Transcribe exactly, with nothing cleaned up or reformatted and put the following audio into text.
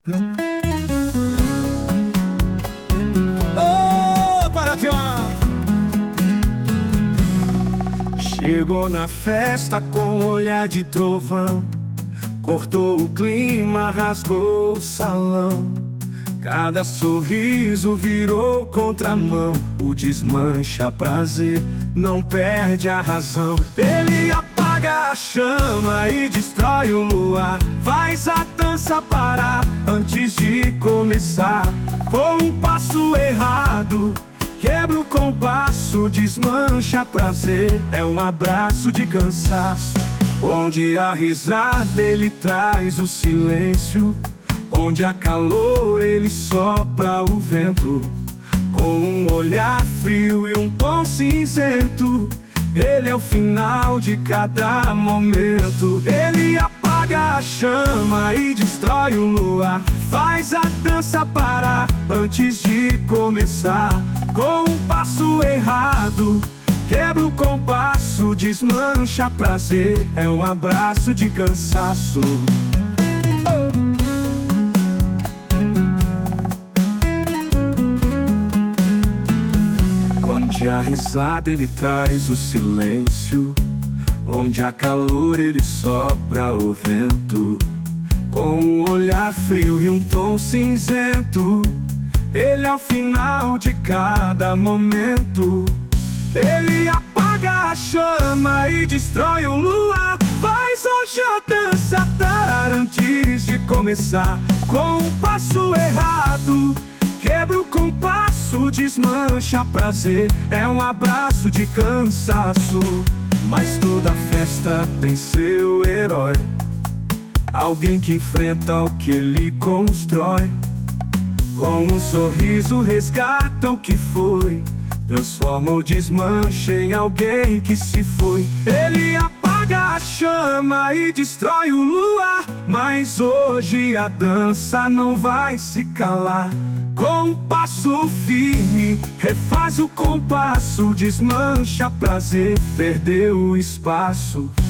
Oh, Parafió! Chegou na festa com olhar de trovão, cortou o clima, rasgou o salão. Cada sorriso virou contramão. O desmancha prazer, não perde a razão. Ele apaga a chama e destrói o luar, faz a dança parar antes de começar. Com um passo errado, quebra o compasso, desmancha prazer. É um abraço de cansaço, onde a risada ele traz o silêncio, onde há calor ele sopra o vento. Com um olhar frio e um tom cinzento, ele é o final de cada momento. Ele apaga a chama e destrói o luar, faz a dança parar antes de começar. Com um passo errado, quebra o compasso, desmancha prazer. É um abraço de cansaço. Onde a risada ele traz o silêncio, onde há calor ele sopra o vento. Com um olhar frio e um tom cinzento, ele é o final de cada momento. Ele apaga a chama e destrói o luar, faz hoje a dança parar antes de começar. Com um passo errado, quebra o compasso, desmancha prazer. É um abraço de cansaço. Mas toda festa tem seu herói, alguém que enfrenta o que ele constrói. Com um sorriso resgata o que foi, transforma o desmanche em alguém que se foi. Ele apaga a chama e destrói o luar, mas hoje a dança não vai se calar. Com um passo firme, refaz o compasso, desmancha prazer, perdeu o espaço.